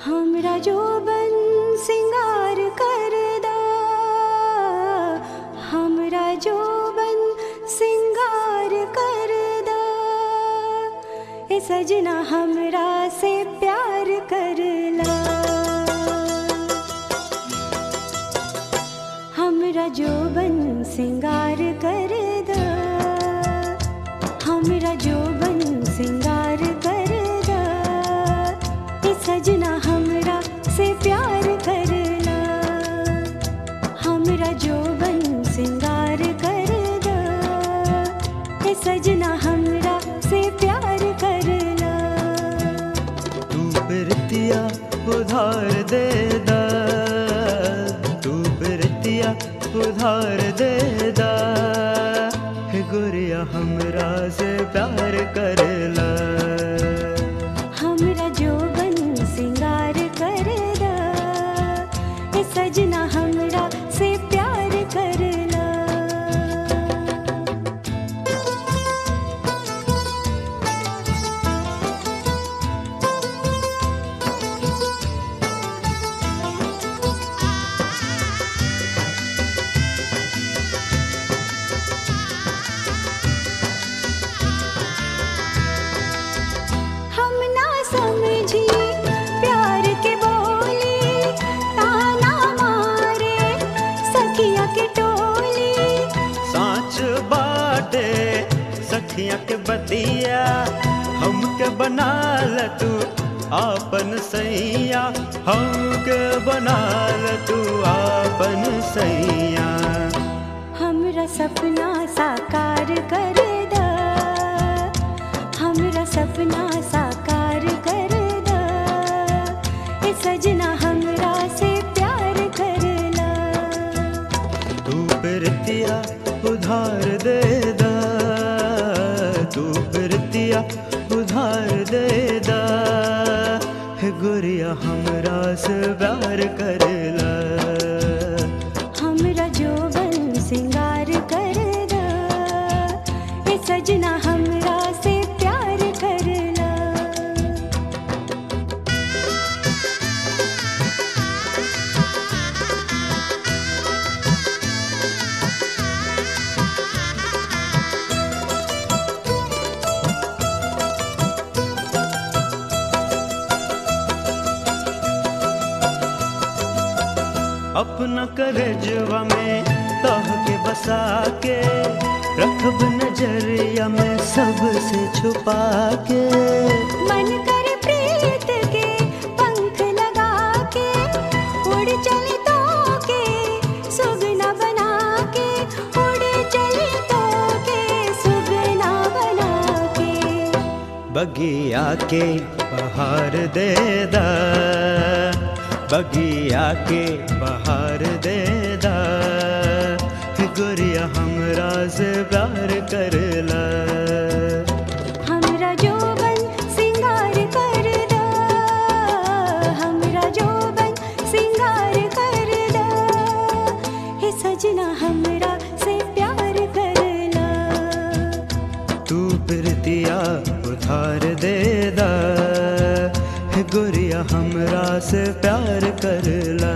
हमरा जोबन सिंगार करदा, हमरा जोबन सिंगार करदा, ए सजना हमरा से प्यार करला। हमरा जोबन सिंगार करदा, हमरा जोबन सिंगार करदा, ए सजना हमरा से प्यार करला। हमरा जोबन सिंगार करदा, ए सजना हमरा से प्यार करला। तू प्रीतिया उधार दे दा, तू प्रीतिया उधार दे दा, हे गोरिया हमरा से प्यार करला। हमरा जोबन सिंगार करदा, ए सजना हमरा से प्यार करला। हम ना समझी प्यार के बोली, ताना मारे सखिया के टोली। साँच बाटे सखिया के बतिया, हमके बना ल तू आपन सैया, हमके बना ल तू आपन सैया। हमरा सपना साकार करदा, हमरा सपना साकार करदा, ए सजना हमरा से प्यार करला। तू प्रीतिया उधार दे दा, तू प्रीतिया उधार दे दा, हे गोरिया हमरा से प्यार करला। हमरा जोबन सिंगार करदा, ए सजना हमरा से प्यार करला। अपना करजवा में तह के बसा के, रखब नजरिया में सबसे छुपा के। मन कर प्रीत के पंख लगा के, उड़ चले तो के सुगना बना के, उड़ चले तो के सुगना बना के। बगिया के बहार दे दा, बगिया के बहार दे दा, हे गोरिया हमरा से प्यार करला। हमरा जोबन सिंगार करदा, हमरा जोबन सिंगार करदा, हे सजना हमरा से प्यार करला। तू प्रीतिया उधार दे दा, हे गोरिया हमरा से प्यार करला।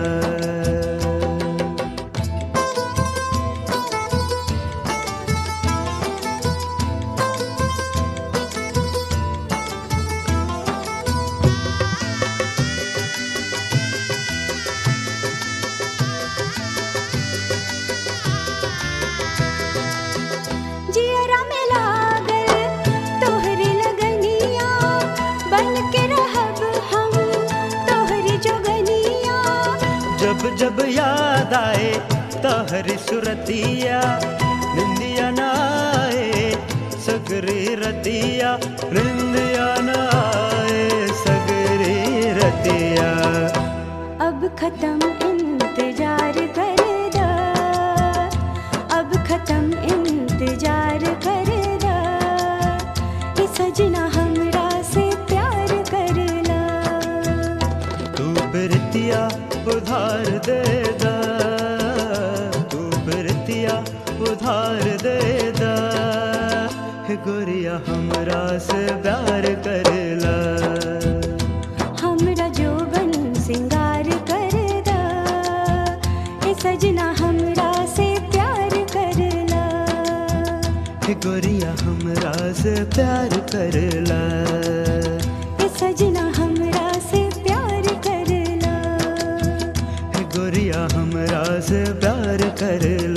जियरा में लागल तोहरी लगनिया, बन के रहब हम तोहरी जोगनिया। जब जब याद आए तहरी सुरतिया, निंदिया न आए सगरी रतिया, निंदिया न आए सगरी रतिया। अब खत्म इंतजार करदा, अब खत्म इंतजार करदा, ए सजना हमरा से प्यार करला। तू प्रीतिया उधार दे दा, तू प्रीतिया उधार दे दा, हे गोरिया हमरा से प्यार करला। हमरा जोबन सजना हमरा से प्यार करला, हे गोरिया हमरा से प्यार करला, हे सजना हमरा से प्यार करला, हे गोरिया हमरा से प्यार करला।